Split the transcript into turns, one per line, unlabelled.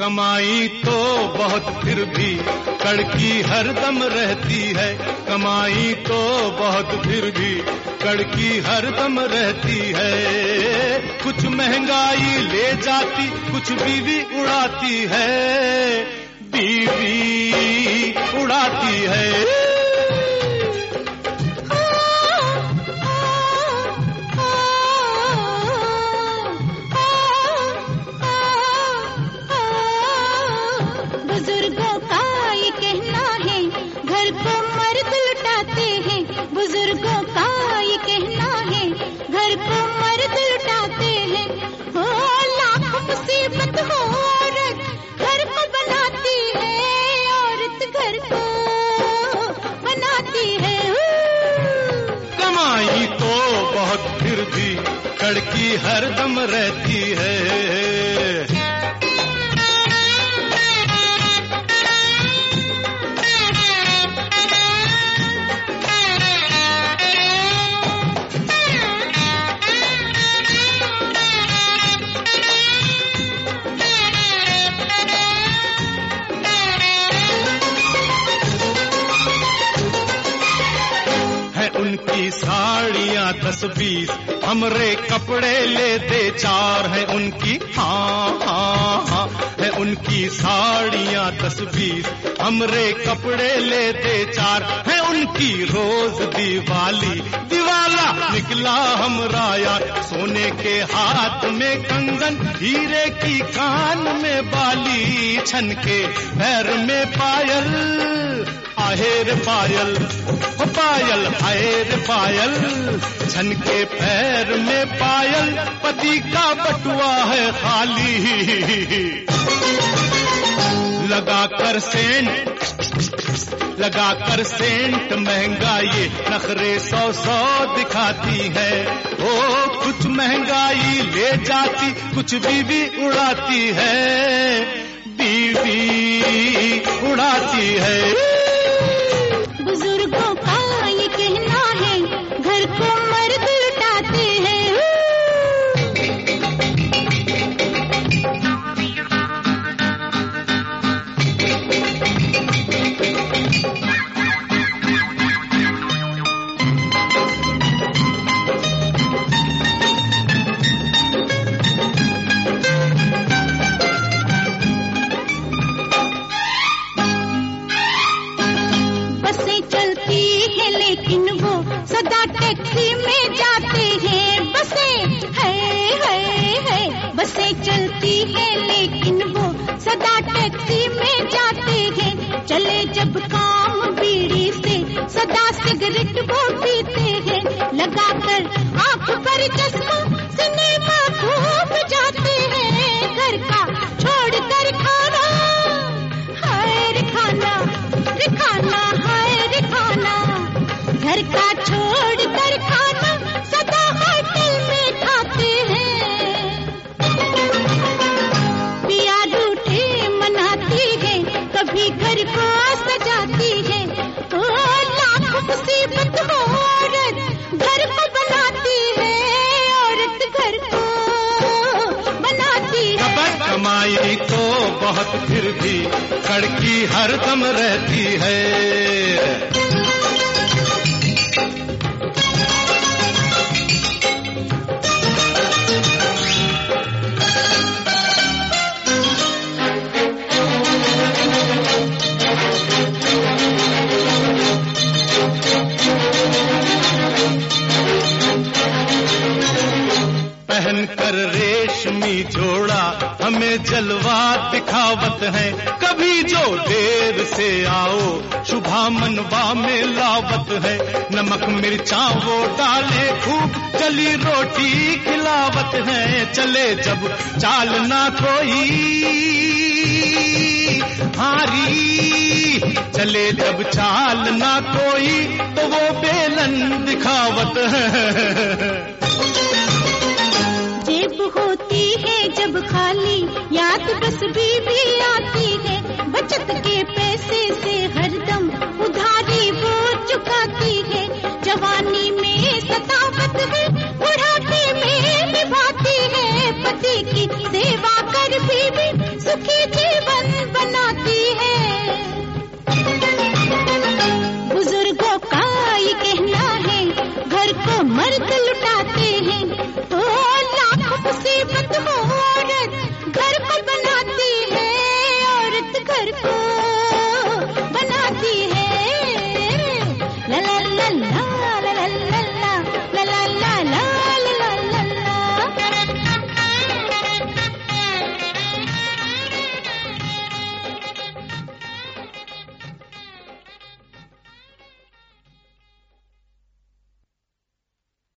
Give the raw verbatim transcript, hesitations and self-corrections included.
कमाई तो बहुत फिर भी कड़की हरदम रहती है, कमाई तो बहुत फिर भी कड़की हरदम रहती है। कुछ महंगाई ले जाती, कुछ बीवी उड़ाती है, बीवी उड़ाती है।
बुजुर्गों का ये कहना है, घर को मर्द लुटाते हैं। बुजुर्गों का ये कहना है, घर को मर्द लुटाते हैं। हो लाख मुसीबत हो, औरत घर को बनाती है, औरत घर को बनाती है।
कमाई तो बहुत फिर भी कड़की हरदम रहती है। उनकी साड़ियाँ दस बीस, हमरे कपड़े लेते चार हैं उनकी। हाँ हाँ हाँ है उनकी साड़ियाँ दस बीस, हमरे कपड़े लेते चार हैं उनकी। रोज दिवाली दिवाला निकला हमरा यार, सोने के हाथ में कंगन, हीरे की कान में बाली, छन के पैर में पायल, आहेर पायल हो पायल, आहेर पायल, छन के पैर में पायल, पति का बटुआ है खाली। लगा कर सेंट, लगा कर सेंट महंगा ये नखरे सौ सौ दिखाती है। ओ कुछ महंगाई ले जाती, कुछ बीवी उड़ाती है, बीवी उड़ाती है।
बुजुर्गों का ये कहना है, घर को मर्द लुटाते हैं। बसें चलती है लेकिन वो सदा टैक्सी में जाते हैं। बसें है है है बसें चलती है लेकिन वो सदा टैक्सी में जाते हैं। चले जब काम बीड़ी से, सदा सिगरेट वो पीते हैं। लगाकर आंख पर चश्मा सिनेमा खूब जाते हैं। घर का छोड़ कर खाना, हाय खाना रे खाना, हाय रे खाना, घर का छोड़ कर खाना सदा होटल में खाते हैं। पिया रूठे मनाती है, कभी घर को सजाती है। ओ लाख मुसीबत हो, औरत घर को बनाती है, औरत घर को बनाती है।
कमाई तो बहुत फिर भी कड़की हरदम रहती है। पहन कर रेशमी जोड़ा हमें जलवा दिखावत है। कभी जो देर से आओ शुभा मनवा में लावत है। नमक मिर्चा वो डाले खूब, जली रोटी खिलावत है। चले जब चाल ना कोई हारी, चले जब चाल ना कोई तो वो बेलन दिखावत है।
जेब होती है जब खाली, याद बस बीवी आती है। बचत के पैसे से हरदम उधारी वो चुकाती है। जवानी में सतावत है, बुढ़ापे में निभाती है। पति की सेवा कर बीवी सुखी थी